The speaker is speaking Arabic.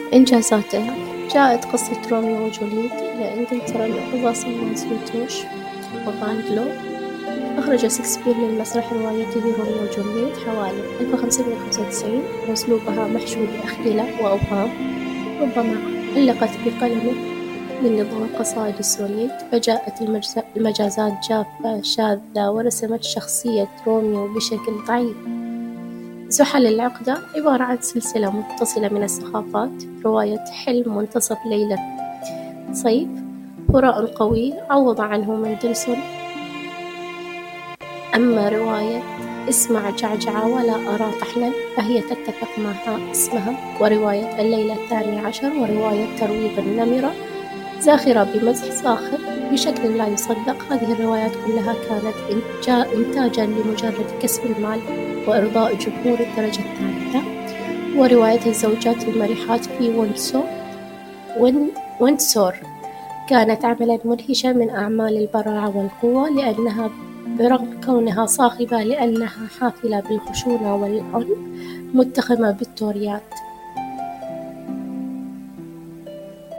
إنجازاتها: جاءت قصة روميو وجولييت إلى إنجلترا من قصص ماسوتوش وباندلو. أخرج شكسبير للمسرح روايته روميو وجولييت حوالي 1595، وأسلوبها محشو بأخيلة وأوهام، ربما علقت بقلمه من نظام قصائد السوليت، فجاءت المجازات جافة شاذة ورسمت شخصية روميو بشكل ضعيف. زحل العقدة عبارة عن سلسلة متصلة من السخافات، رواية حلم منتصف ليلة صيف، هراء قوي عوض عنه مندلسون. أما رواية اسمع جعجعة ولا أرى طحنا فهي تتفق مع اسمها، ورواية الليلة 12 ورواية ترويض النمرة زاخرة بمزح ساخر بشكل لا يصدق. هذه الروايات كلها كانت إنتاجا لمجرد كسب المال وإرضاء جمهور الدرجة الثالثة. ورواية الزوجات المرحات في ويندسور كانت عملا مدهشا من أعمال البراعة والقوة، لأنها برغم كونها صاخبة لأنها حافلة بالخشونة والعنف متخمة بالتوريات.